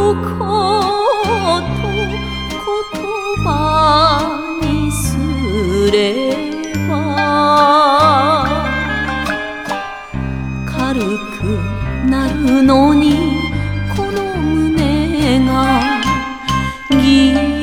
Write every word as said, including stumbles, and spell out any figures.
こと言葉にすれば軽くなるのにこの胸がぎ